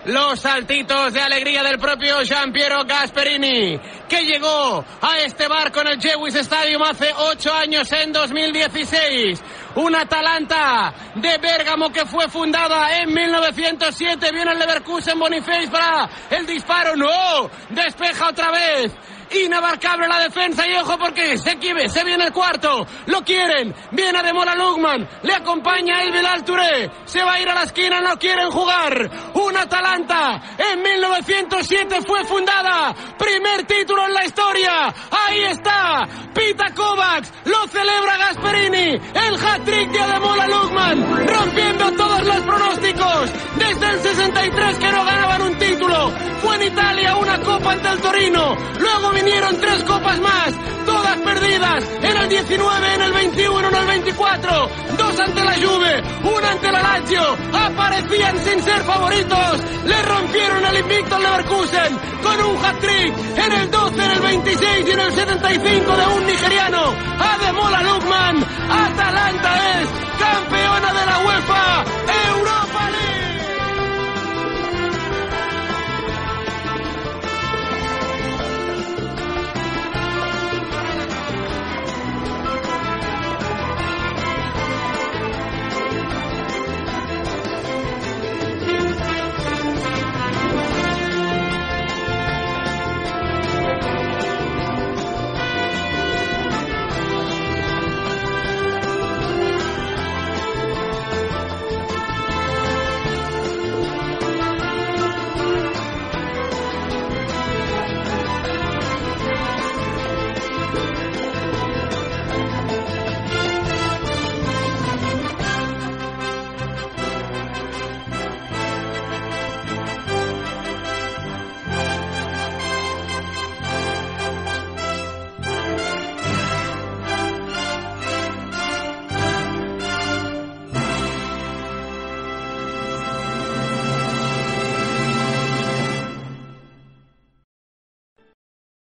los saltitos de alegría del propio Giampiero Gasperini, que llegó a este barco en el Jewish Stadium hace 8 años, en 2016. Un Atalanta de Bérgamo que fue fundada en 1907. Viene el Leverkusen, Boniface para el disparo. ¡No! Despeja otra vez. Inabarcable la defensa y ojo porque se viene el cuarto, lo quieren, viene Ademola Lookman, le acompaña el Bilal Touré, se va a ir a la esquina, no quieren jugar. Un Atalanta en 1907 fue fundada, primer título en la historia, ahí está, pita Kovacs, lo celebra Gasperini, el hat-trick de Ademola Lookman, rompiendo todos los pronósticos, desde el 63 que no ganaban un título, fue en Italia una copa ante el Torino, luego vinieron 3 copas más, todas perdidas, en el 19, en el 21, en el 24, 2 ante la Juve, 1 ante la Lazio, aparecían sin ser favoritos, le rompieron el invicto al Leverkusen, con un hat-trick, en el 12, en el 26 y en el 75 de un nigeriano, Ademola Lookman. Atalanta es campeona de la UEFA Europa League.